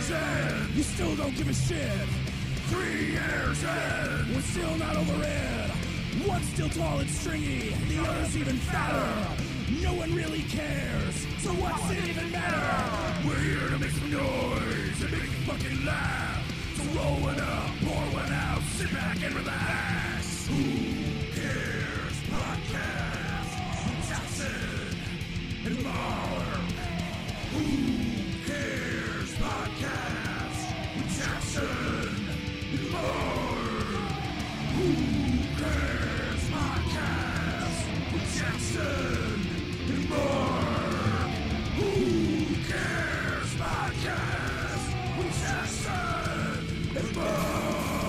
years in, you still don't give a shit. 3 years in, we're still not over it. One's still tall and stringy, the other's even fatter. No one really cares, so what's it even matter? We're here to make some noise and make you fucking laugh. So roll one up, pour one out, sit back and relax. Who Cares Podcast with Jackson and Mark. Who Cares Podcast with Jackson and Mark. Who Cares Podcast with Jackson and Mark. Who Cares Podcast with Jackson and Mark.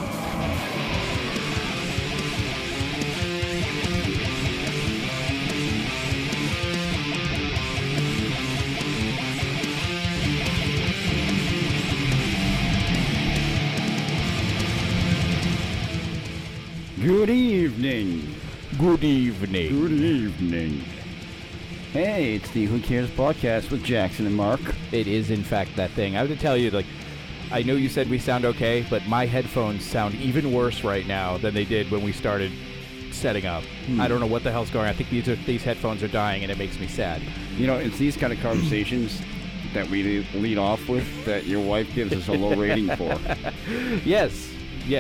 Good evening. Good evening. Good evening. Hey, it's the Who Cares Podcast with Jackson and Mark. It is, in fact, that thing. I have to tell you, like, I know you said we sound okay, but my headphones sound even worse right now than they did when we started setting up. I don't know what the hell's going on. I think these headphones are dying, and it makes me sad. You know, it's these kind of conversations that we lead off with that your wife gives us a low rating for. Yes.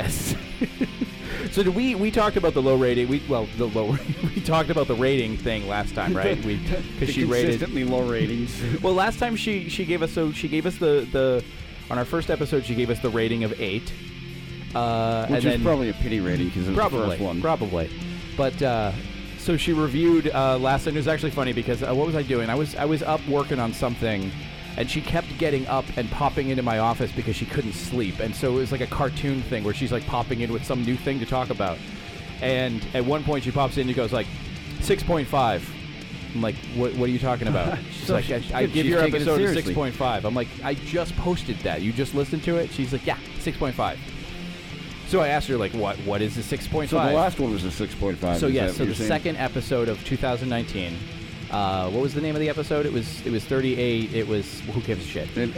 So we talked about the low rating. We talked about the rating thing last time, right? Because she rated consistently low ratings. Well, last time she gave us the on our first episode she gave us the rating of 8, which is probably a pity rating because it was the first one. Probably, but so she reviewed last time. It was actually funny because what was I doing? I was up working on something. And she kept getting up and popping into my office because she couldn't sleep. And so it was like a cartoon thing where she's like popping in with some new thing to talk about. And at one point she pops in and goes like, 6.5. I'm like, what are you talking about? She's So like, I give your taking it episode a seriously. 6.5. I'm like, I just posted that. You just listened to it? She's like, yeah, 6.5. So I asked her, like, what is the 6.5? So the last one was a 6.5. So is yeah, that so what the you're saying? second episode of 2019. What was the name of the episode? It was 38. It was Who Gives a Shit. It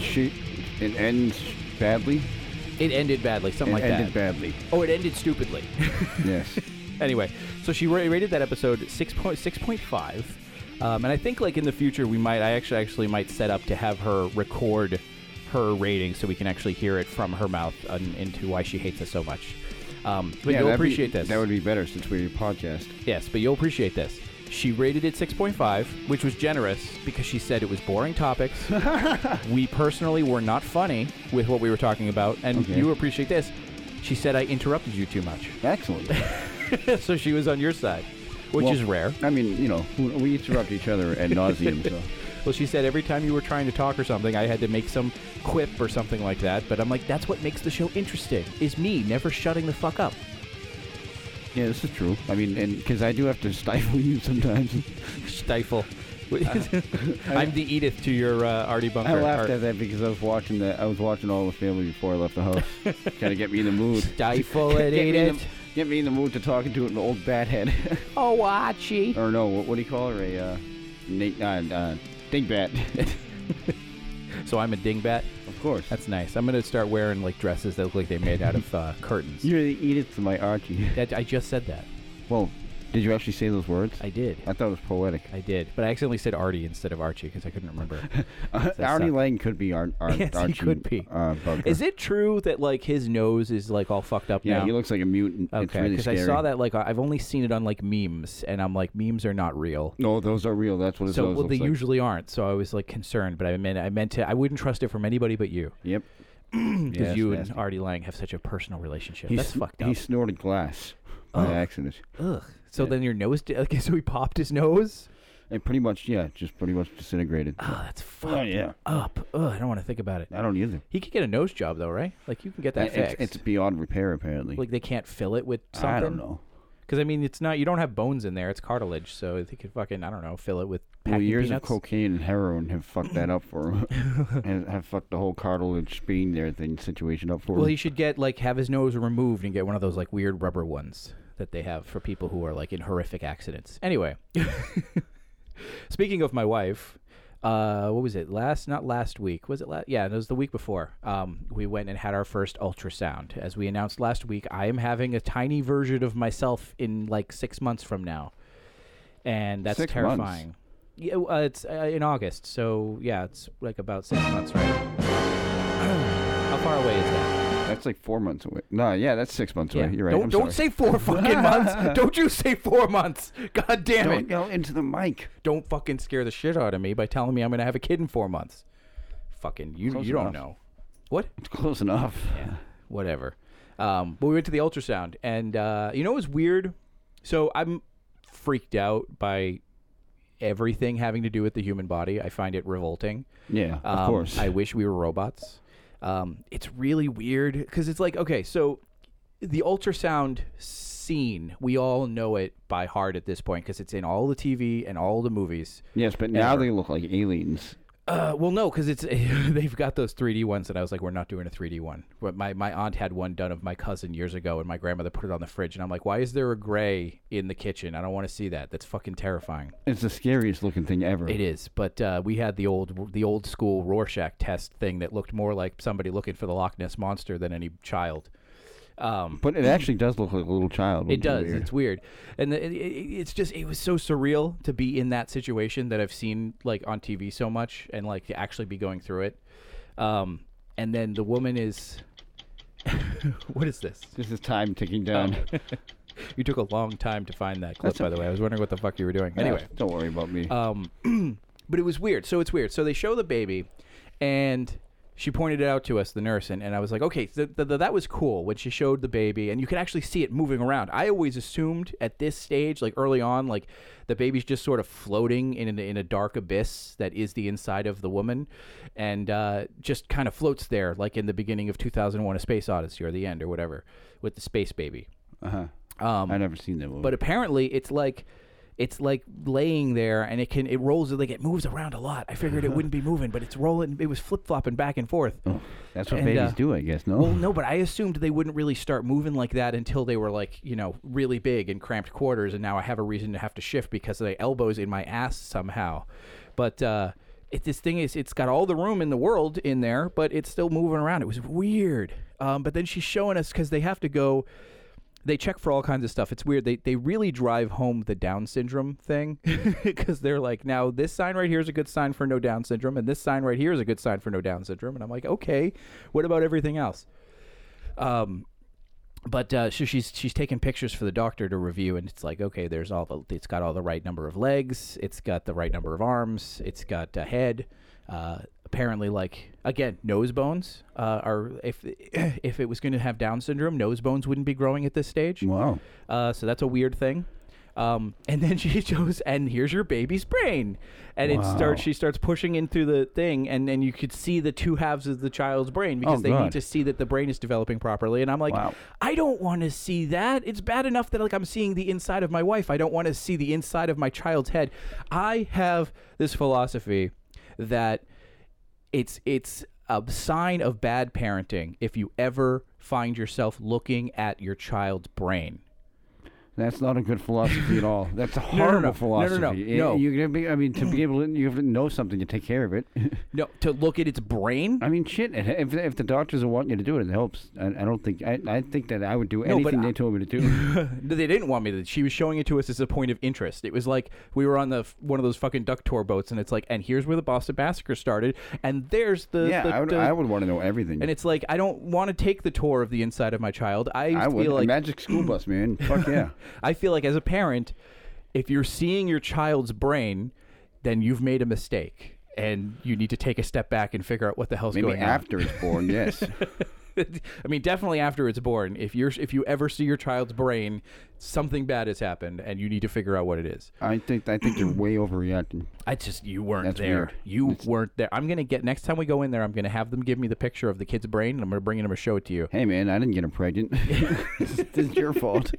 ends badly. It ended badly, something like It that. ended badly. Oh, it ended stupidly. Yes. Anyway, so she rated that episode 6.5. And I think like in the future I actually might set up to have her record her rating so we can actually hear it from her mouth into why she hates us so much. But you'll appreciate this. That would be better since we're your podcast. Yes, but you'll appreciate this. She rated it 6.5, which was generous because she said it was boring topics. We personally were not funny with what we were talking about, and Okay. you appreciate this. She said I interrupted you too much. Excellent. So she was on your side, which is rare. I mean, you know, we interrupt each other ad nauseum, so. Well, she said every time you were trying to talk or something, I had to make some quip or something like that. But I'm like, that's what makes the show interesting, is me never shutting the fuck up. Yeah, this is true. I mean, and because I do have to stifle you sometimes. Stifle. I'm the Edith to your Artie Bunker. I laughed at that because I was watching All the Family before I left the house. Trying to get me in the mood. Stifle it, Get me in the mood to talking to an old bat head. Oh, Archie. Or no, what do you call her? A dingbat. So I'm a dingbat. Of course. That's nice. I'm going to start wearing like dresses that look like they're made out of curtains. You're the Edith to my Archie. I just said that. Well, did you actually say those words? I did. I thought it was poetic. I did. But I accidentally said Artie instead of Archie because I couldn't remember. Artie Lang could be Yes, Archie. he could be. Bunker. Is it true that like his nose is like all fucked up Yeah, now? he looks like a mutant. It's Okay, really because I scary. saw that like I've only seen it on like memes, and I'm like memes are not real. No, those are real. That's what it So looks well, they like. usually aren't. So I was like concerned, but I meant to. I wouldn't trust it from anybody but you, Yep. because you and nasty. Artie Lang have such a personal relationship. He That's sn- fucked up. He snorted glass by accident. Ugh. So Yeah. then your nose. Okay, so he popped his nose. And pretty much disintegrated. Oh, that's fucked yeah. up. Ugh, I don't want to think about it. I don't either. He could get a nose job though, right? Like you can get that fixed. It's beyond repair, apparently. Like they can't fill it with something. I don't know. Because I mean, it's not. You don't have bones in there. It's cartilage, so they could fucking I don't know, fill it with Well, packing years peanuts. of cocaine and heroin have fucked that up for him. And have fucked the whole cartilage being there thing situation up for Well, him. he should get have his nose removed and get one of those like weird rubber ones that they have for people who are like in horrific accidents. Anyway, speaking of my wife, what was it? Not last week. Was it Yeah, it was the week before. We went and had our first ultrasound. As we announced last week, I am having a tiny version of myself in like 6 months from now. And that's 6 terrifying. months? Yeah, it's in August. So, yeah, it's like about 6 months, right? How far away is that? That's like 4 months away. No, yeah, that's 6 months away. You're right. Don't say 4 fucking months. Don't you say 4 months. God damn Don't it. go into the mic. Don't fucking scare the shit out of me by telling me I'm going to have a kid in 4 months. Fucking, you Close don't enough. know. What? It's close enough. Yeah, whatever. But we went to the ultrasound, and you know what was weird? So I'm freaked out by everything having to do with the human body. I find it revolting. Yeah, of course. I wish we were robots. It's really weird because it's like, okay, so the ultrasound scene, we all know it by heart at this point because it's in all the TV and all the movies. Yes, but now ever. they look like aliens. Well, no, because it's they've got those 3D ones, and I was like, we're not doing a 3D one. But my aunt had one done of my cousin years ago, and my grandmother put it on the fridge, and I'm like, why is there a gray in the kitchen? I don't want to see that. That's fucking terrifying. It's the scariest looking thing ever. It is, but we had the old school Rorschach test thing that looked more like somebody looking for the Loch Ness monster than any child. But it actually does look like a little child. It does. Weird. It's weird, and it's just it was so surreal to be in that situation that I've seen like on TV so much, and like to actually be going through it. And then the woman is, what is this? This is time ticking down. You took a long time to find that clip, by the way. I was wondering what the fuck you were doing. Anyway, don't worry about me. but it was weird. So it's weird. So they show the baby, and she pointed it out to us, the nurse, and I was like, okay, that was cool when she showed the baby, and you could actually see it moving around. I always assumed at this stage, like early on, like the baby's just sort of floating in a dark abyss that is the inside of the woman, and just kind of floats there, like in the beginning of 2001: A Space Odyssey or the end or whatever, with the space baby. I've never seen that movie. But apparently, it's like laying there, and it rolls, like it moves around a lot. I figured it wouldn't be moving, but it's rolling. It was flip flopping back and forth. Oh, that's what babies do, I guess. No. Well, no, but I assumed they wouldn't really start moving like that until they were like, really big in cramped quarters, and now I have a reason to have to shift because of the elbows in my ass somehow. But this thing it's got all the room in the world in there, but it's still moving around. It was weird. But then she's showing us because they have to go. They check for all kinds of stuff. It's weird. They really drive home the Down syndrome thing because they're like, now this sign right here is a good sign for no Down syndrome, and this sign right here is a good sign for no Down syndrome. And I'm like, okay, what about everything else? But so she's taking pictures for the doctor to review, and it's like, okay, it's got all the right number of legs, it's got the right number of arms, it's got a head. Apparently, like, again, nose bones are, if it was going to have Down syndrome, nose bones wouldn't be growing at this stage. Wow. So that's a weird thing. And then she shows, and here's your baby's brain. And she starts pushing into the thing, and then you could see the two halves of the child's brain because they need to see that the brain is developing properly. And I'm like, I don't want to see that. It's bad enough that like I'm seeing the inside of my wife. I don't want to see the inside of my child's head. I have this philosophy that it's a sign of bad parenting if you ever find yourself looking at your child's brain. That's not a good philosophy at all. That's a horrible philosophy. No. You're gonna be. I mean, to be able to, you have to know something to take care of it. No, to look at its brain. I mean, shit. If the doctors are wanting you to do it, it helps. I don't think. I think that I would do anything they told me to do. They didn't want me to. She was showing it to us as a point of interest. It was like we were on one of those fucking duck tour boats, and it's like, and here's where the Boston Massacre started, and there's the I would want to know everything. And it's like I don't want to take the tour of the inside of my child. I would. feel like a magic school bus, man. Fuck yeah. I feel like as a parent, if you're seeing your child's brain, then you've made a mistake, and you need to take a step back and figure out what the hell's going on. Maybe after it's born, yes. I mean, definitely after it's born. If you ever see your child's brain, something bad has happened, and you need to figure out what it is. I think you're way overreacting. You weren't That's there. Weird. You weren't there. I'm gonna get next time we go in there. I'm gonna have them give me the picture of the kid's brain, and I'm gonna bring them and show it to you. Hey man, I didn't get him pregnant. This is your fault.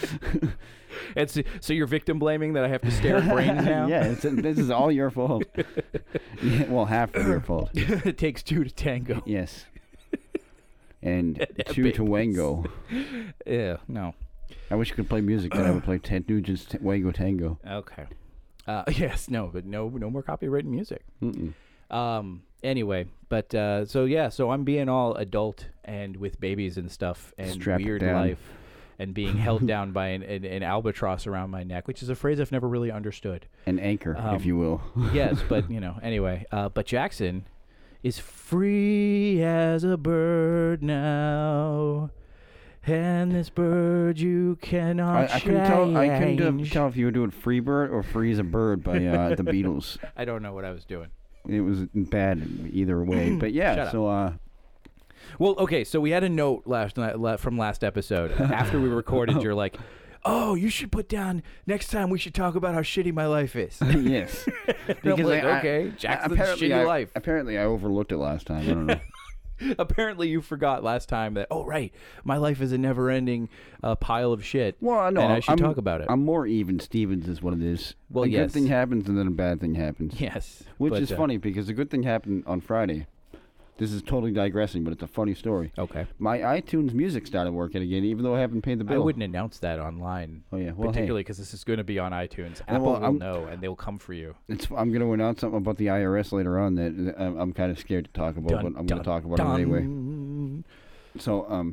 So you're victim blaming that I have to stare at brains now? Yeah, this is all your fault. Yeah, well, half of your fault. It takes two to tango. Yes. And two to Wango. Yeah, no. I wish you could play music, then I would play Ted Nugent's Wango Tango. Okay. Yes, no, but no more copywritten music. Mm-mm. Anyway, but so I'm being all adult and with babies and stuff and Strapped weird down. life and being held down by an albatross around my neck, which is a phrase I've never really understood. An anchor, if you will. Yes, but anyway. But Jackson is free as a bird now, and this bird you cannot I couldn't tell if you were doing Free Bird or Freeze a Bird by the Beatles. I don't know what I was doing. It was bad either way, but yeah. Shut up. So well, okay. So we had a note last night from last episode. After we recorded, you're like, "Oh, you should put down next time. We should talk about how shitty my life is." yes, Because like, okay, Jackson's shitty life. Apparently, I overlooked it last time. I don't know. Apparently, you forgot last time that. Oh, right, my life is a never-ending pile of shit. Well, no, and I should talk about it. I'm more even Stevens is what it is. Well, a yes. good thing happens and then a bad thing happens. Yes, Which but, is funny because the good thing happened on Friday. This is totally digressing, but it's a funny story. Okay. My iTunes music started working again, even though I haven't paid the bill. I wouldn't announce that online. Oh, yeah. Well, particularly because this is going to be on iTunes. Well, Apple will I'm- know, and they'll come for you. I'm going to announce something about the IRS later on that I'm kind of scared to talk about, but I'm going to talk about it anyway. So,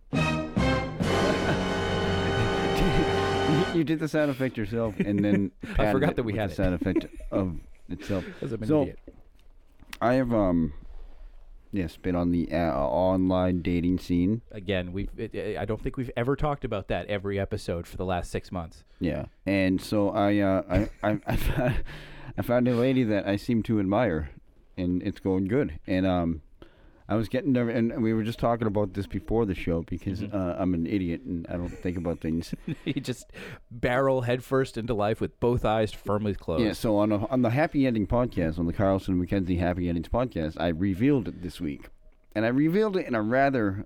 you did the sound effect yourself, and then I forgot padded that we with had the it. sound effect of itself. Because I'm an So, idiot. I have been on the online dating scene. Again, I don't think we've ever talked about that every episode for the last 6 months. Yeah, and so I found a lady that I seem to admire, and it's going good. And I was getting nervous, and we were just talking about this before the show because I'm an idiot and I don't think about things. You just barrel headfirst into life with both eyes firmly closed. Yeah, so on the Happy Ending podcast, on the Carlson and McKenzie Happy Endings podcast, I revealed it this week, and I revealed it in a rather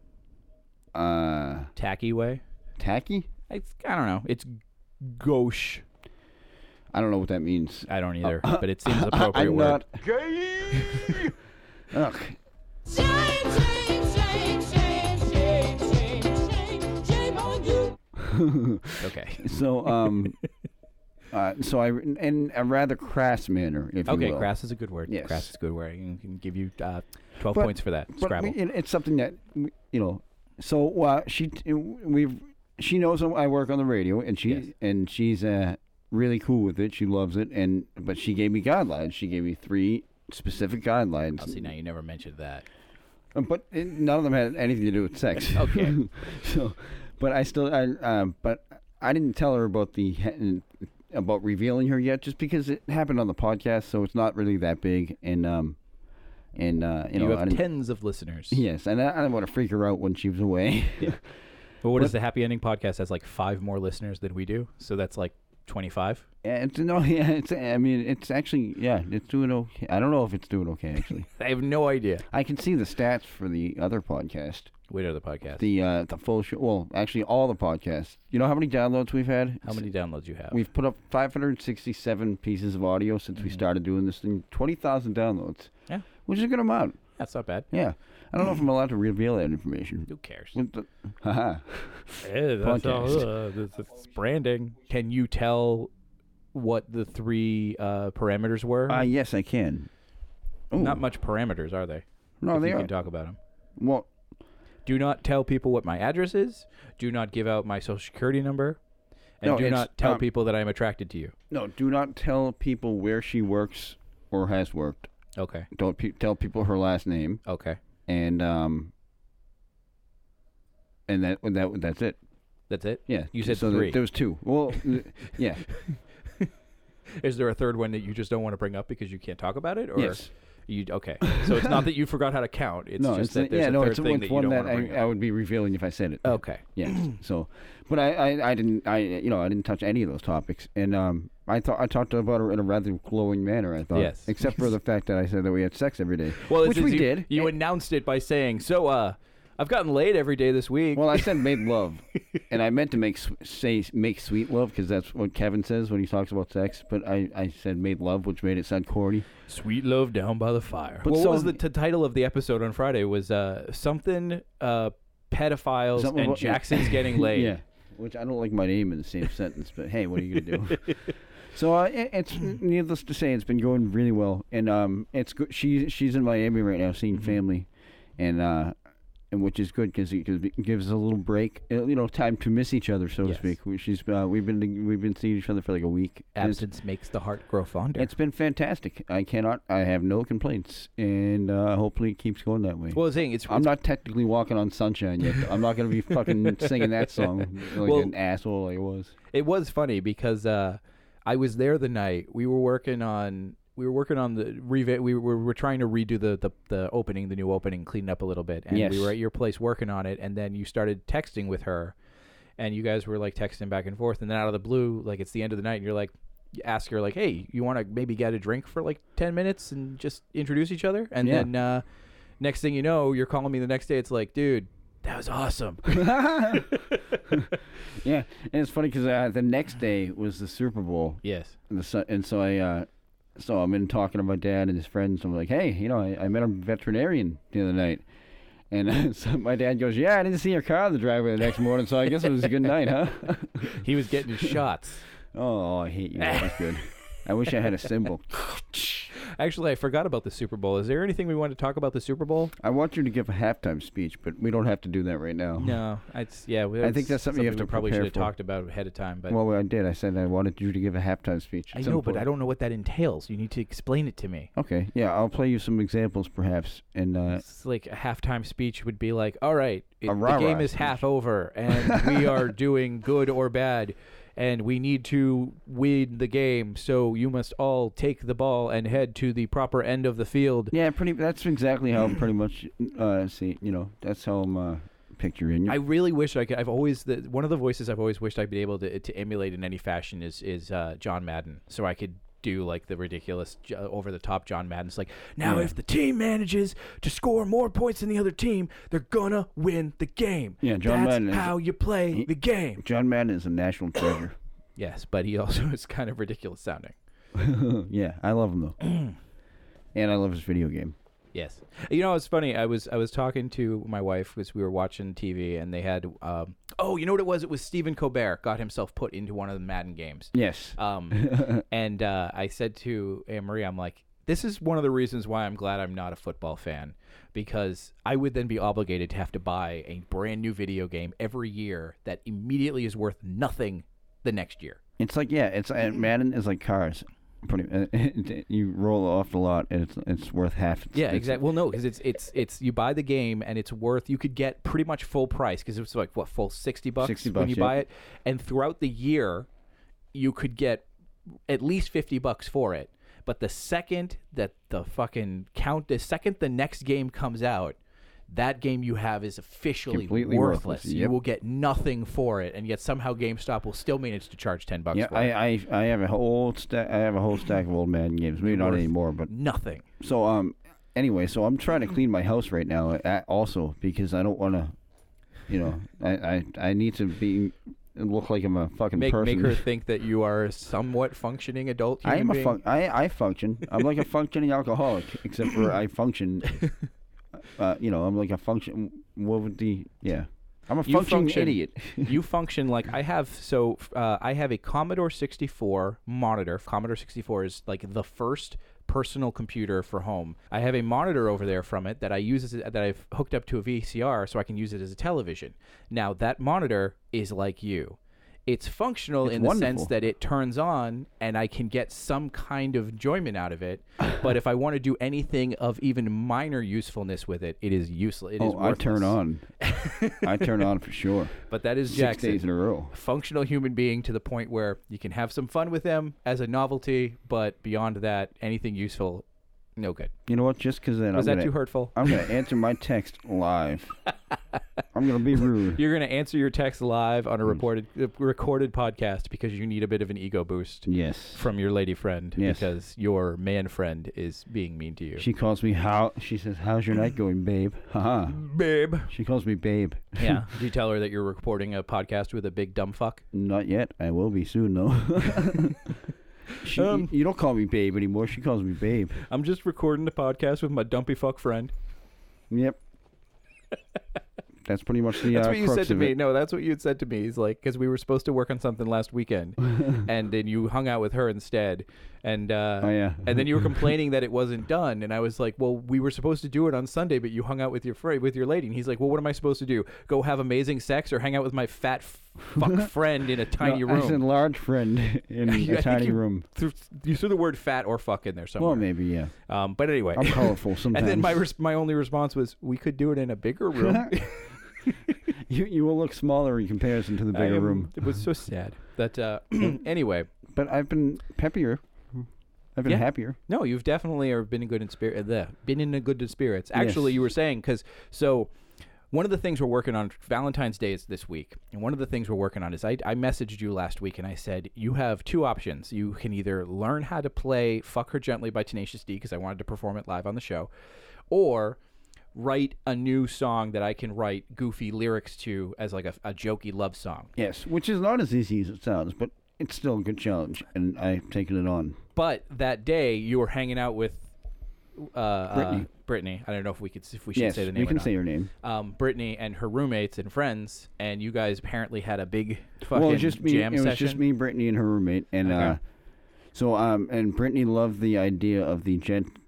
Tacky way? tacky. I don't know. It's gauche. I don't know what that means. I don't either, but it seems appropriate I'm word. not gay. Ugh. Shame, shame, shame, shame, shame, shame, shame on you. Okay. So so I in a rather crass manner, if you Okay, will. crass is a good word. Yes. Crass is a good word. I can give you 12 But- points for that. But Scrabble. it's something that So she knows I work on the radio, and she's really cool with it. She loves it, but she gave me guidelines. She gave me 3 specific guidelines. Oh, see, now you never mentioned that. But none of them had anything to do with sex. Okay. So, but I didn't tell her about revealing her yet, just because it happened on the podcast, so it's not really that big. And you have tens of listeners. Yes, and I didn't want to freak her out when she was away. Yeah. Well, what is the Happy Ending podcast? Has like 5 more listeners than we do, so that's like 25. It's actually it's doing okay. I don't know if it's doing okay actually. I have no idea. I can see the stats for the other podcast. What are the podcasts? The full show. Well, actually, all the podcasts. You know how many downloads we've had? How many downloads you have? We've put up 567 pieces of audio since we started doing this thing. 20,000 downloads. Yeah. Which is a good amount. That's not bad. Yeah. I don't know if I'm allowed to reveal that information. Who cares? Haha. Hey, that's Podcast. it's branding. Can you tell what the 3 parameters were? Yes, I can. Ooh. Not much parameters, are they? No, If they you are. can talk about them. Well, Do not tell people what my address is. Do not give out my social security number. And No, do it's, not tell people that I'm attracted to you. no, do not tell people where she works or has worked. Okay. Don't tell people her last name. Okay. And that's it. That's it? Yeah. You said so 3. There was 2. Well, yeah. Is there a third one that you just don't want to bring up because you can't talk about it? Or Yes. Okay. So it's not that you forgot how to count. It's No, just it's that there's a third it's thing that you one don't that want to bring I up. would be revealing if I said it. Okay. Yeah. So, but I didn't touch any of those topics, and I talked about her in a rather glowing manner. I thought, Yes. except for the fact that I said that we had sex every day, Well, which we did. You announced it by saying, "So, I've gotten laid every day this week." Well, I said made love, and I meant to make sweet love because that's what Kevin says when he talks about sex. But I said made love, which made it sound corny. Sweet love down by the fire. But What so- was the title of the episode on Friday? Was something pedophiles Something and about- Jackson's getting laid. Yeah, which I don't like my name in the same sentence. But hey, what are you gonna do? So it's needless to say, it's been going really well, and it's good. She's in Miami right now, seeing family, and which is good because it gives us a little break, time to miss each other, so to Yes. speak. We've been seeing each other for like a week. and Absence makes the heart grow fonder. It's been fantastic. I have no complaints, and hopefully it keeps going that way. well, saying I'm not technically walking on sunshine yet. I'm not going to be fucking singing that song like Well- an asshole like I was. It was funny because I was there the night we were working on the we were trying to redo the opening, the new opening, clean it up a little bit, and Yes. we were at your place working on it, and then you started texting with her, and you guys were like texting back and forth, and then out of the blue, like it's the end of the night, and you're like, you ask her like, hey, you want to maybe get a drink for like 10 minutes and just introduce each other, and Yeah. then next thing you know, you're calling me the next day. It's like, dude, that was awesome. Yeah, and it's funny because the next day was the Super Bowl, Yes. and so I'm in talking to my dad and his friends. I'm like, hey, I met a veterinarian the other night. And so my dad goes, yeah, I didn't see your car in the driveway the next morning, so I guess it was a good night, huh? He was getting his shots. Oh, I hate you. That was good. I wish I had a symbol. Actually, I forgot about the Super Bowl. Is there anything we want to talk about the Super Bowl? I want you to give a halftime speech, but we don't have to do that right now. No, I think that's something you have to we probably should prepare have for. talked about ahead of time. But Well, I did. I said I wanted you to give a halftime speech. I at some know, but point. I don't know what that entails. You need to explain it to me. Okay, yeah, I'll play you some examples, perhaps, and It's like a halftime speech would be like, all right, A the rah-rah game is speech. half over, and we are doing good or bad, and we need to win the game, so you must all take the ball and head to the proper end of the field. yeah, that's exactly how I'm pretty much see. That's how I'm picturing. I really wish I could. One of the voices I've always wished I'd be able to emulate in any fashion is John Madden, so I could do like the ridiculous over the top John Madden's like, now Yeah. if the team manages to score more points than the other team, they're gonna win the game. Yeah, John That's Madden is- how you play the game. John Madden is a national treasure. Yes, but he also is kind of ridiculous sounding. Yeah, I love him though, and I love his video game. Yes. It's funny. I was talking to my wife because we were watching TV and they had you know what it was? It was Stephen Colbert got himself put into one of the Madden games. Yes. And I said to Anne Marie, I'm like, this is one of the reasons why I'm glad I'm not a football fan, because I would then be obligated to have to buy a brand new video game every year that immediately is worth nothing the next year. It's like Madden is like cars. You roll off the lot and it's worth half. Yeah, exactly. Well, no, because it's you buy the game and it's worth, you could get pretty much full price because it's like full $60 $60 when you yeah. buy it, and throughout the year you could get at least $50 for it. But the second that the second the next game comes out, that game you have is officially Completely worthless. worthless, You yep. will get nothing for it, and yet somehow GameStop will still manage to charge $10 Yeah, for it. I have a whole stack. I have a whole stack of old Madden games. Maybe not Worth anymore, but nothing. so anyway, so I'm trying to clean my house right now. Also because I don't want to, I need to look like I'm a fucking Make person. her think that you are a somewhat functioning adult human I am being. I function. I'm like a functioning alcoholic, except for I function. I'm like a function. What would I'm a You functioning function- idiot. You function like I have. So I have a Commodore 64 monitor. Commodore 64 is like the first personal computer for home. I have a monitor over there from it that I use that I've hooked up to a VCR so I can use it as a television. Now that monitor is like you. It's functional It's in the wonderful. sense that it turns on and I can get some kind of enjoyment out of it. But if I want to do anything of even minor usefulness with it, it is useless. It is I turn worthless. on. I turn on for sure. But that is 6 Jackson. days in a row. Functional human being to the point where you can have some fun with them as a novelty, but beyond that, anything useful, no good. You know what? Just because then Was that too hurtful? I'm gonna answer my text live. I'm gonna be rude. You're going to answer your text live on a Mm. recorded podcast because you need a bit of an ego boost Yes. from your lady friend Yes. because your man friend is being mean to you. She calls me She says, "How's your night going, babe?" Haha. Babe. She calls me babe. Yeah. Did you tell her that you're recording a podcast with a big dumb fuck? Not yet. I will be soon, though. You don't call me babe anymore. She calls me babe. I'm just recording a podcast with my dumpy fuck friend. Yep. That's pretty much the That's what you crux said to of me. it. No, that's what you had said to me. He's like, because we were supposed to work on something last weekend, and then you hung out with her instead, and yeah. and then you were complaining that it wasn't done, and I was like, well, we were supposed to do it on Sunday, but you hung out with your lady, and he's like, well, what am I supposed to do? Go have amazing sex or hang out with my fat fuck friend in a tiny No, I said room? large friend in I a think tiny you room. You threw the word fat or fuck in there somewhere. Well, maybe, yeah. But anyway, I'm colorful sometimes. and then my only response was, we could do it in a bigger room. You will look smaller in comparison to the bigger room. It was so sad. That anyway. But I've been peppier. I've been Yeah. happier. No, you've definitely been in good spirits. Actually, Yes. you were saying so. One of the things we're working on, Valentine's Day is this week, and one of the things we're working on is I messaged you last week and I said you have two options. You can either learn how to play "Fuck Her Gently" by Tenacious D because I wanted to perform it live on the show, or write a new song that I can write goofy lyrics to as like a jokey love song. Yes, which is not as easy as it sounds, but it's still a good challenge, and I've taken it on. But that day you were hanging out with Brittany. I don't know if we should Yes, say the name. you or can not. say her name. Brittany and her roommates and friends, and you guys apparently had a big fucking Well, just me. jam It was session. just me, Brittany, and her roommate, and Okay. and Brittany loved the idea of the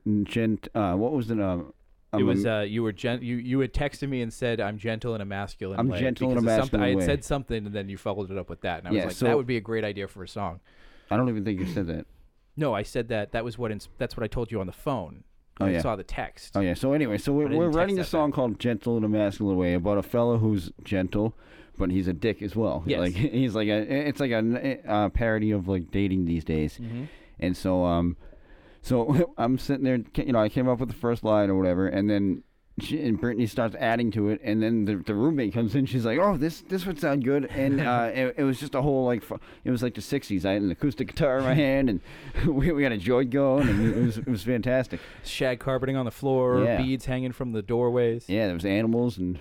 what was it? It was you were you had texted me and said I'm gentle in a masculine I'm way. gentle in because a of something. I masculine had way. said something and then you followed it up with that, and I was Yeah, like, so- that would be a great idea for a song. I don't even think you said that. No, I said that. That was that's what I told you on the phone. Oh, I yeah. saw the text. Oh yeah. So anyway, so I we're didn't writing a text that song called "Gentle in a Masculine Way" about a fellow who's gentle, but he's a dick as well. Yes. Like he's like it's like a parody of like dating these days. Mm-hmm. And so so I'm sitting there, I came up with the first line or whatever, and then and Brittany starts adding to it, and then the roommate comes in. She's like, "Oh, this would sound good," and it was just a whole like it was like the '60s. I had an acoustic guitar in my hand, and we had a joint going, and it was fantastic. Shag carpeting on the floor, Yeah. beads hanging from the doorways. Yeah, there was animals and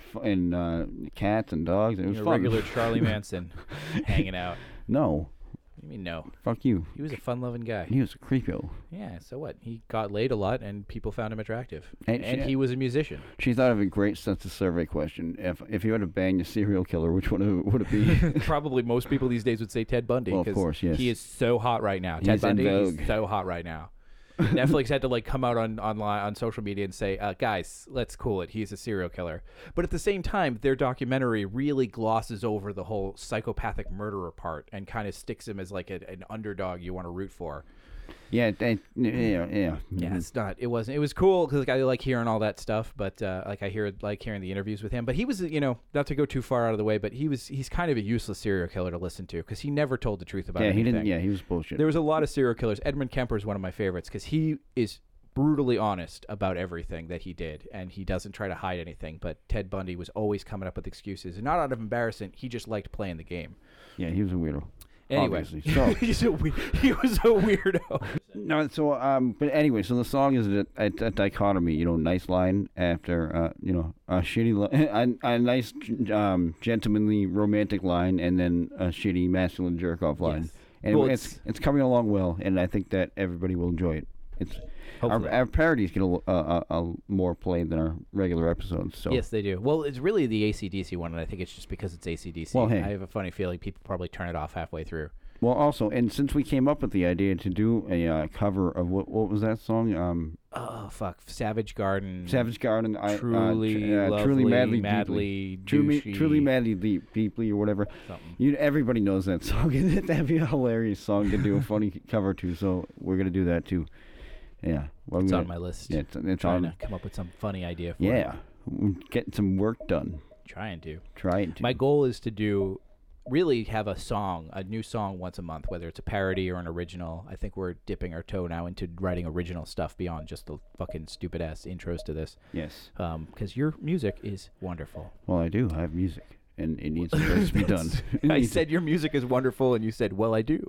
cats and dogs. It was You're fun. regular Charlie Manson hanging out. No, What do you mean no? fuck you. He was a fun-loving guy. He was a creepo. Yeah, so what? He got laid a lot, and people found him attractive. And And she- he was a musician. She thought of a great census survey question. If you had to bang a serial killer, which one would it be? Probably most people these days would say Ted Bundy. Well, of 'cause course, yes. he is so hot right now. He's Ted in Bundy is vogue. so hot right now. Netflix had to like come out online on social media and say, guys, let's cool it. He's a serial killer. But at the same time, their documentary really glosses over the whole psychopathic murderer part and kind of sticks him as like an underdog you want to root for. Yeah, yeah. Yeah, it's not. It wasn't. It was cool because I like hearing all that stuff, but like hearing the interviews with him. But he was, not to go too far out of the way, but he's kind of a useless serial killer to listen to because he never told the truth about Yeah, anything. he didn't. Yeah, he was bullshit. There was a lot of serial killers. Edmund Kemper is one of my favorites because he is brutally honest about everything that he did, and he doesn't try to hide anything. But Ted Bundy was always coming up with excuses, and not out of embarrassment. He just liked playing the game. Yeah, he was a weirdo. Anyway, Obviously. So he was a weirdo. no, so but anyway, so the song is a dichotomy. Nice line after a shitty a nice gentlemanly romantic line, and then a shitty masculine jerk off line. Yes. And Well, it's coming along well, and I think that everybody will enjoy it. It's Hopefully. our parodies get a more play than our regular episodes. So Yes, they do. Well, it's really the AC/DC one, and I think it's just because it's AC/DC. Well, hey. I have a funny feeling people probably turn it off halfway through. Well, also, and since we came up with the idea to do a cover of what was that song? Oh, fuck. Savage Garden. Savage Garden. Truly, lovely, truly, madly, madly, deeply. douchey, Truly, madly, deeply, or whatever. something. Everybody knows that song. That'd be a hilarious song to do a funny cover to. So we're gonna do that too. Yeah, well, It's on my list. Yeah, it's Trying on. to come up with some funny idea for it. Yeah, we're getting some work done. Trying to. Trying to. My goal is to really have a new song once a month, whether it's a parody or an original. I think we're dipping our toe now into writing original stuff beyond just the fucking stupid ass intros to this. Yes. Because your music is wonderful. Well, I do. I have music, and it needs to be done. I said your music is wonderful, and you said, well, I do.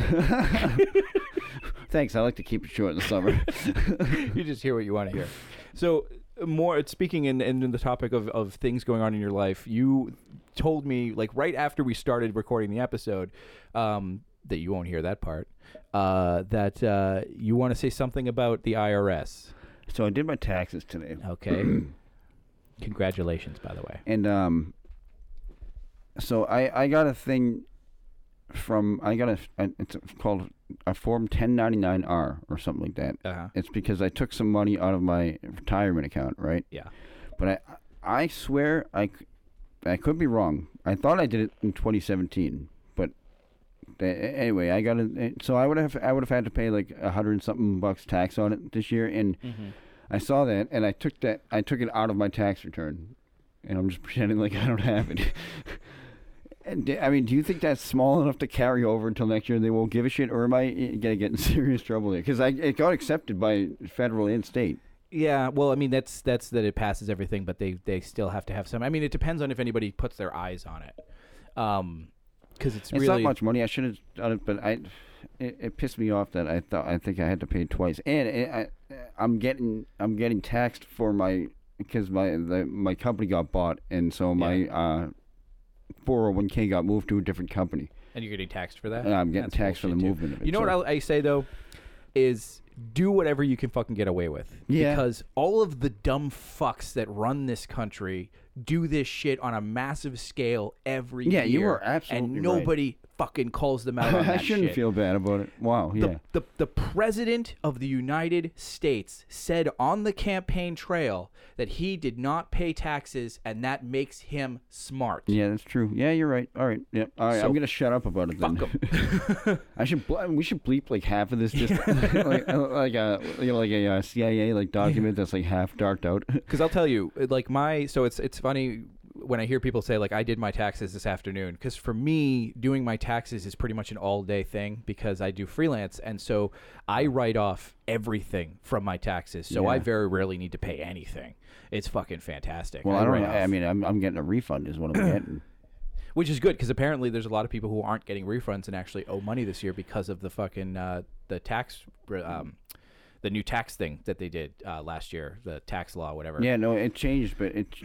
Thanks. I like to keep it short in the summer. You just hear what you want to hear. So, speaking in the topic of things going on in your life, you told me, like, right after we started recording the episode, that you won't hear that part, that you want to say something about the IRS. So I did my taxes today. Okay. Congratulations, by the way. And so I got a thing from it's called a Form 1099-R or something like that. Uh-huh. It's because I took some money out of my retirement account, right? Yeah. But I swear I could be wrong. I thought I did it in 2017, but anyway, I got it. So I would have had to pay like $100-something tax on it this year, and I saw that, and I took it out of my tax return, and I'm just pretending like I don't have it. And I mean, do you think that's small enough to carry over until next year and they won't give a shit, or am I gonna get in serious trouble there? Because it got accepted by federal and state. Yeah, well, I mean, that's that it passes everything, but they still have to have some. I mean, it depends on if anybody puts their eyes on it, because it's really not much money. I should have done it, but it pissed me off that I think I had to pay twice, and I'm getting taxed for because my company got bought, and so my 401k got moved to a different company. And you're getting taxed for that? And I'm getting That's taxed for the bullshit, too. movement of it. You know what I say, though, is do whatever you can fucking get away with. Yeah. Because all of the dumb fucks that run this country do this shit on a massive scale every year. Yeah, you are absolutely and right. nobody fucking calls them out on that I shouldn't shit. feel bad about it. Wow, yeah. The president of the United States said on the campaign trail that he did not pay taxes, and that makes him smart. Yeah, that's true. Yeah, you're right. All right. Yeah. All right. So, I'm gonna shut up about it then. Fuck 'em. We should bleep like half of this, just like a CIA document that's like half darked out. Because I'll tell you, like so it's funny when I hear people say like I did my taxes this afternoon, because for me doing my taxes is pretty much an all day thing because I do freelance, and so I write off everything from my taxes, so I very rarely need to pay anything. It's fucking fantastic. Well, I mean, I'm getting a refund is what I'm getting. Which is good because apparently there's a lot of people who aren't getting refunds and actually owe money this year because of the fucking the tax the new tax thing that they did last year, the tax law, whatever. Yeah, no, it changed, but it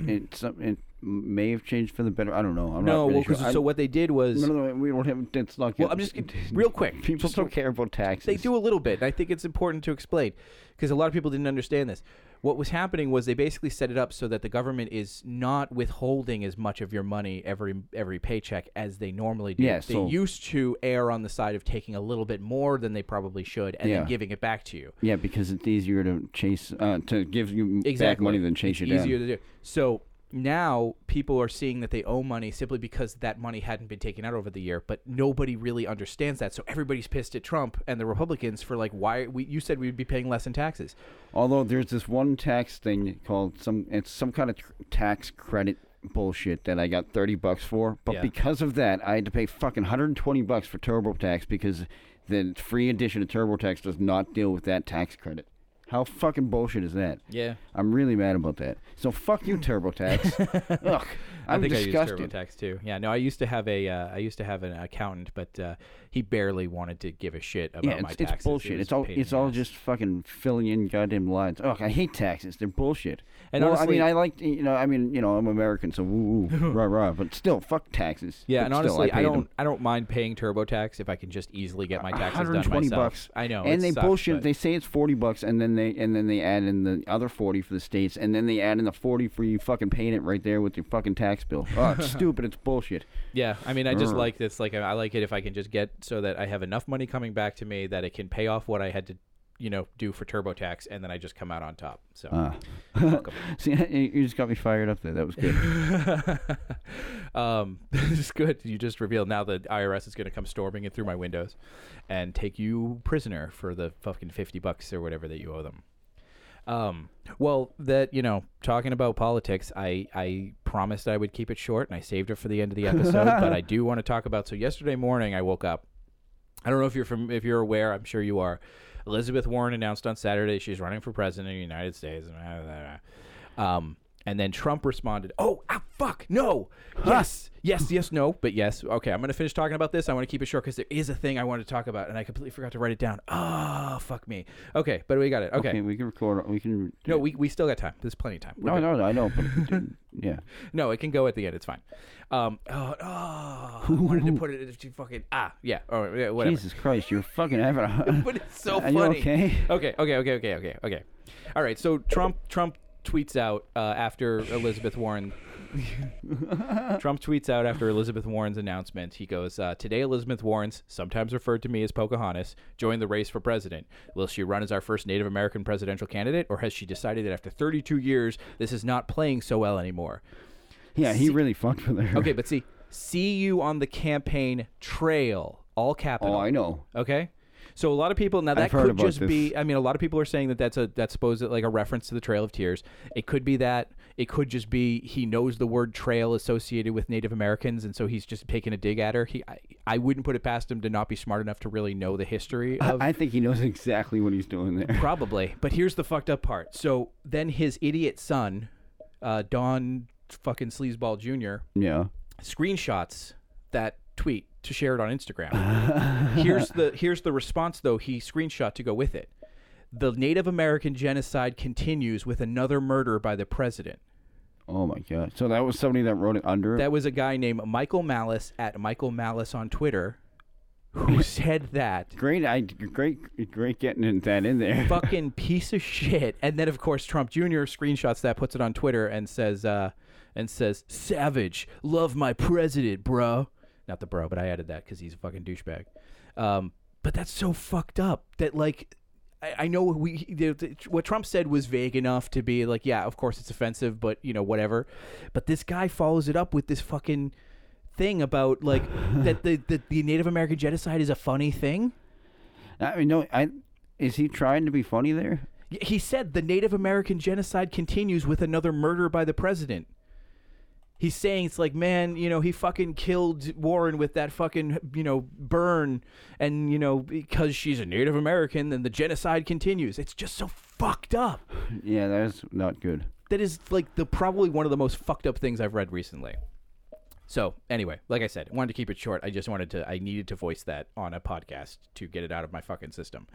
may have changed for the better. I don't know. I'm no, not really well, sure. so what they did was. No, we don't have. It's not. Well, I'm just real quick. People don't care about taxes. They do a little bit. And I think it's important to explain because a lot of people didn't understand this. What was happening was they basically set it up so that the government is not withholding as much of your money every paycheck as they normally do. Yeah, they used to err on the side of taking a little bit more than they probably should and then giving it back to you. Yeah, because it's easier to chase to give you back money than chase you down. Easier to do. So now people are seeing that they owe money simply because that money hadn't been taken out over the year, but nobody really understands that. So everybody's pissed at Trump and the Republicans for like, you said we'd be paying less in taxes. Although there's this one tax thing called some kind of tax credit bullshit that I got $30 for, but because of that I had to pay fucking $120 for TurboTax because the free edition of TurboTax does not deal with that tax credit. How fucking bullshit is that? Yeah. I'm really mad about that. So fuck you, TurboTax. Ugh, I'm disgusted. I use TurboTax too. Yeah, no, I used to have an accountant, but he barely wanted to give a shit about my taxes. It's bullshit. It's all just fucking filling in goddamn lines. Ugh, I hate taxes. They're bullshit. And honestly, I mean, I'm American, so woo rah rah. But still, fuck taxes. Yeah, but and honestly, still, I don't mind paying TurboTax if I can just easily get my taxes done myself. $120. I know. And they sucks, bullshit. but They say it's $40, and then they add in the other 40 for the states, and then they add in the 40 for you fucking paying it right there with your fucking tax bill. Oh, it's stupid. It's bullshit. Yeah, I mean, I just like this. Like, I like it if I can just get so that I have enough money coming back to me that it can pay off what I had to, do for TurboTax, and then I just come out on top. So, see, you just got me fired up there. That was good. This is good. You just revealed now the IRS is going to come storming in through my windows and take you prisoner for the fucking $50 or whatever that you owe them. Well, that, talking about politics, I promised I would keep it short, and I saved it for the end of the episode, but I do want to talk about, so yesterday morning I woke up. I don't know if you're aware, I'm sure you are. Elizabeth Warren announced on Saturday she's running for president of the United States. And then Trump responded, fuck, no. Yes, no, but yes. Okay, I'm going to finish talking about this. I want to keep it short because there is a thing I wanted to talk about, and I completely forgot to write it down. Oh, fuck me. Okay, but we got it. Okay, we can record. No, we still got time. There's plenty of time. No, I know, but yeah. No, it can go at the end. It's fine. I wanted to put it in fucking, yeah, whatever. Jesus Christ, you're fucking having a... But it's so Are funny. you okay? Okay. All right, so Trump tweets out after Elizabeth Warren. Trump tweets out after Elizabeth Warren's announcement. He goes, "Today, Elizabeth Warren, sometimes referred to me as Pocahontas, joined the race for president. Will she run as our first Native American presidential candidate, or has she decided that after 32 years, this is not playing so well anymore?" Yeah, he really fucked with her. Okay, but see you on the campaign trail, all capital. Oh, I know. Okay, so a lot of people now that I've heard could about just this. be. I mean, a lot of people are saying that that's supposed like a reference to the Trail of Tears. It could be that. It could just be he knows the word trail associated with Native Americans, and so he's just taking a dig at her. I wouldn't put it past him to not be smart enough to really know the history of. I think he knows exactly what he's doing there. Probably, but here's the fucked up part. So then his idiot son, Don fucking Sleazeball Jr. Yeah. screenshots that tweet to share it on Instagram. Here's the response though he screenshot to go with it. The Native American genocide continues with another murder by the president. Oh my God! So that was somebody that wrote it under. That was a guy named Michael Malice at Michael Malice on Twitter, who said that. Great getting that in there. Fucking piece of shit. And then of course Trump Jr. screenshots that, puts it on Twitter, and says, "Savage, love my president, bro." Not the bro, but I added that because he's a fucking douchebag. But that's so fucked up that like. I know what Trump said was vague enough to be like, yeah, of course it's offensive, but you know, whatever. But this guy follows it up with this fucking thing about like that the Native American genocide is a funny thing. I mean, no, is he trying to be funny there? He said the Native American genocide continues with another murder by the president. He's saying it's like, man, you know, he fucking killed Warren with that fucking, you know, burn. And, you know, because she's a Native American, then the genocide continues. It's just so fucked up. Yeah, that's not good. That is like probably one of the most fucked up things I've read recently. So anyway, like I said, I wanted to keep it short. I needed to voice that on a podcast to get it out of my fucking system.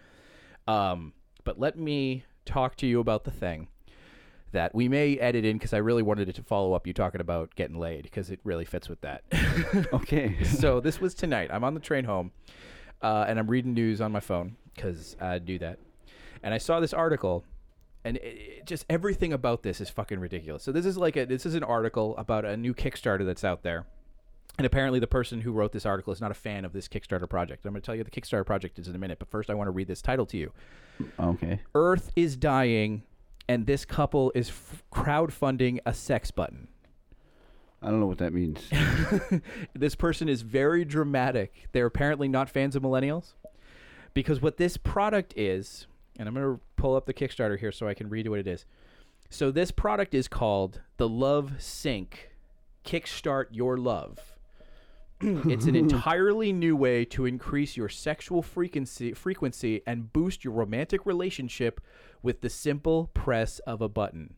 But let me talk to you about the thing that we may edit in because I really wanted it to follow up you talking about getting laid because it really fits with that. Okay. So this was tonight. I'm on the train home and I'm reading news on my phone because I do that. And I saw this article and just everything about this is fucking ridiculous. So this is an article about a new Kickstarter that's out there. And apparently the person who wrote this article is not a fan of this Kickstarter project. I'm going to tell you what the Kickstarter project is in a minute, but first I want to read this title to you. Okay. Earth is dying, and this couple is crowdfunding a sex button. I don't know what that means. This person is very dramatic. They're apparently not fans of millennials. Because what this product is, and I'm going to pull up the Kickstarter here so I can read what it is. So this product is called the Love Sync Kickstart Your Love. It's an entirely new way to increase your sexual frequency and boost your romantic relationship with the simple press of a button.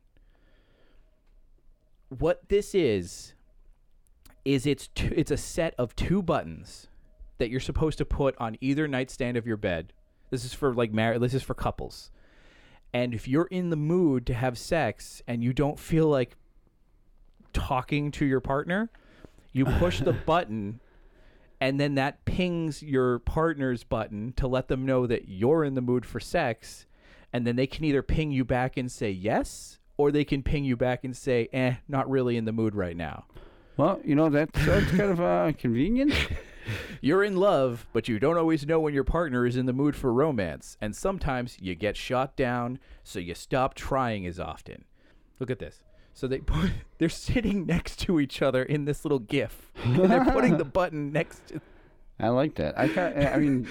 What this is it's a set of 2 buttons that you're supposed to put on either nightstand of your bed. This is for this is for couples. And if you're in the mood to have sex and you don't feel like talking to your partner, you push the button and then that pings your partner's button to let them know that you're in the mood for sex, and then they can either ping you back and say yes, or they can ping you back and say, not really in the mood right now. Well, you know, that's kind of convenient. You're in love, but you don't always know when your partner is in the mood for romance, and sometimes you get shot down, so you stop trying as often. Look at this. So they're sitting next to each other in this little GIF, and they're putting the button next to. I like that. I mean,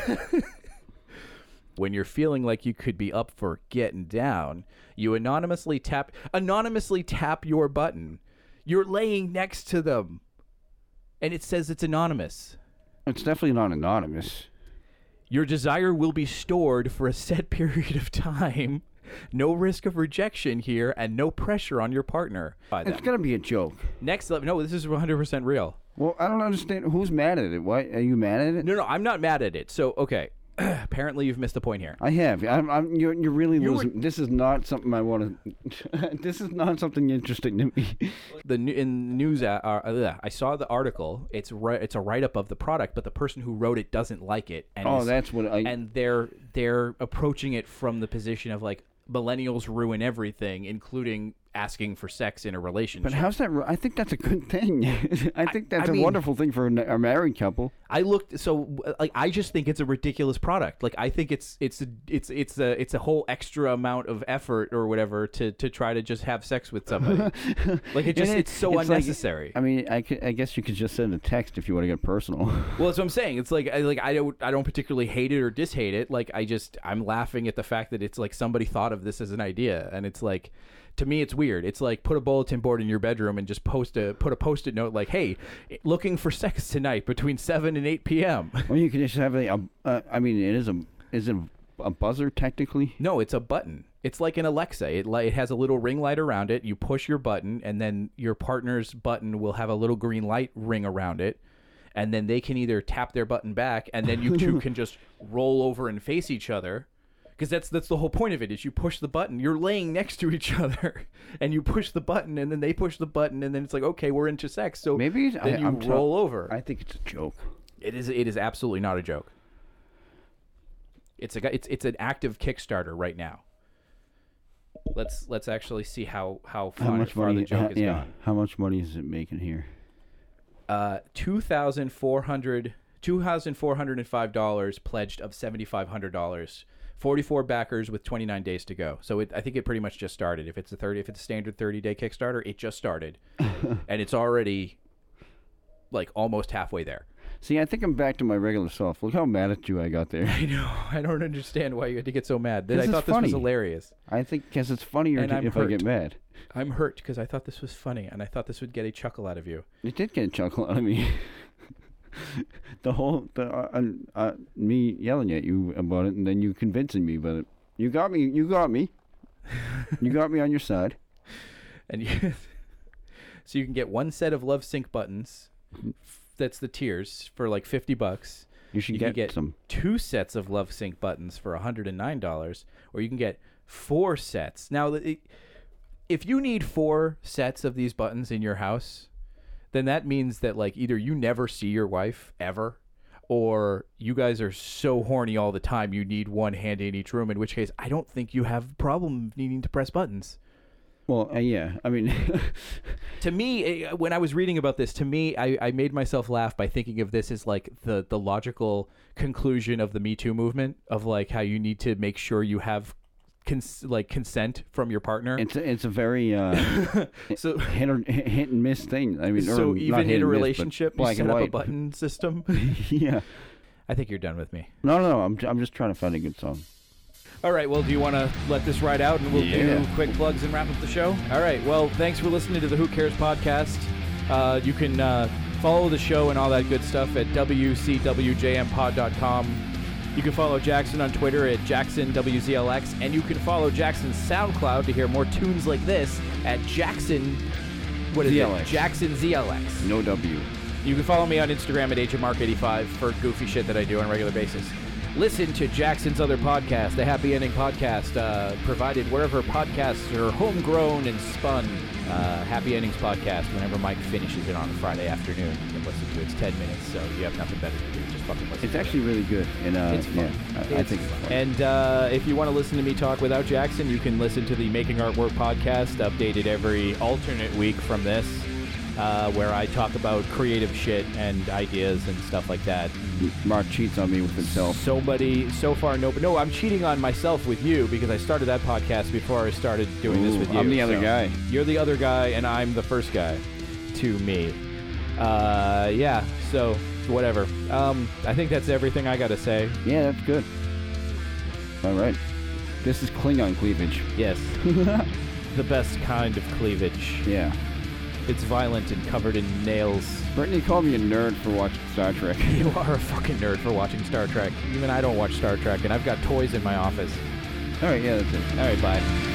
when you're feeling like you could be up for getting down, you anonymously tap your button. You're laying next to them, and it says it's anonymous. It's definitely not anonymous. Your desire will be stored for a set period of time. No risk of rejection here, and no pressure on your partner. It's gonna be a joke. Next level. No, this is 100% real. Well, I don't understand. Who's mad at it? Why are you mad at it? No, I'm not mad at it. So, okay. Apparently, you've missed the point here. I have. You're really losing. This is not something I want to. This is not something interesting to me. In news, I saw the article. It's a write up of the product, but the person who wrote it doesn't like it. And that's what I. And they're approaching it from the position of like, millennials ruin everything, including asking for sex in a relationship. But how's that? I think that's a good thing. I think that's I a mean- wonderful thing for a married couple. I just think it's a ridiculous product. Like, I think it's a whole extra amount of effort or whatever to try to just have sex with somebody. Like, it's so it's like- unnecessary. I mean, I guess you could just send a text if you want to get personal. Well, that's what I'm saying. It's like I don't particularly hate it or dishate it. Like, I'm laughing at the fact that it's like somebody thought of this as an idea, and it's like, to me, it's weird. It's like, put a bulletin board in your bedroom and just put a Post-it note like, "Hey, looking for sex tonight between 7 and 8 p.m." Well, you can just have I mean, is it a buzzer technically? No, it's a button. It's like an Alexa. It has a little ring light around it. You push your button, and then your partner's button will have a little green light ring around it. And then they can either tap their button back, and then you two can just roll over and face each other. Because that's the whole point of it, is you push the button. You're laying next to each other, and you push the button, and then they push the button, and then it's like, okay, we're into sex. So Maybe then you roll over. I think it's a joke. It is absolutely not a joke. It's an active Kickstarter right now. Let's actually see how far the joke is gone. How much money is it making here? $2,405 pledged of $7,500. 44 backers with 29 days to go. So I think it pretty much just started. If it's a standard 30-day Kickstarter, it just started, and it's already like almost halfway there. See, I think I'm back to my regular self. Look how mad at you I got there. I know. I don't understand why you had to get so mad. I This is thought this funny. was hilarious. I think because it's funnier And I'm if I get hurt. mad. I'm hurt because I thought this was funny, and I thought this would get a chuckle out of you. It did get a chuckle out of me. Me yelling at you about it, and then you convincing me about it. You got me. You got me. You got me on your side. And so you can get one set of Love Sync buttons. That's the tiers for like $50. You should can get some. 2 sets of Love Sync buttons for $109, or you can get 4 sets. Now, if you need 4 sets of these buttons in your house, then that means that like either you never see your wife ever, or you guys are so horny all the time you need one handy in each room, in which case I don't think you have a problem needing to press buttons. Well, yeah. I mean, To me, when I was reading about this, I made myself laugh by thinking of this as like the logical conclusion of the Me Too movement, of like how you need to make sure you have consent from your partner. it's a very So hit and miss thing. I mean, so or not even hit in a and miss, but relationship, you black set and up a white. button system. Yeah. I think you're done with me. No. I'm just trying to find a good song. All right, well, do you want to let this ride out and we'll do quick plugs and wrap up the show? All right, well, thanks for listening to the Who Cares podcast. You can follow the show and all that good stuff at wcwjmpod.com. You can follow Jackson on Twitter at JacksonWZLX, and you can follow Jackson's SoundCloud to hear more tunes like this at Jackson, ZLX. Jackson ZLX. No W. You can follow me on Instagram at AgentMark85 for goofy shit that I do on a regular basis. Listen to Jackson's other podcast, the Happy Ending Podcast, provided wherever podcasts are homegrown and spun. Happy Endings Podcast, whenever Mike finishes it on a Friday afternoon, you can listen to it. It's 10 minutes, so you have nothing better to do. Just fucking listen It's to actually really good, and It's fun. yeah, I think it's fun. And if you want to listen to me talk without Jackson, you can listen to the Making Artwork podcast, updated every alternate week from this, where I talk about creative shit and ideas and stuff like that. Mark cheats on me with himself. So far, no, I'm cheating on myself with you because I started that podcast before I started doing this with you. I'm the other guy. You're the other guy, and I'm the first guy to me. Yeah, so whatever. I think that's everything I got to say. Yeah, that's good. All right. This is Klingon cleavage. Yes. The best kind of cleavage. Yeah. It's violent and covered in nails. Brittany called me a nerd for watching Star Trek. You are a fucking nerd for watching Star Trek. Even I don't watch Star Trek, and I've got toys in my office. All right, yeah, that's it. All right, bye.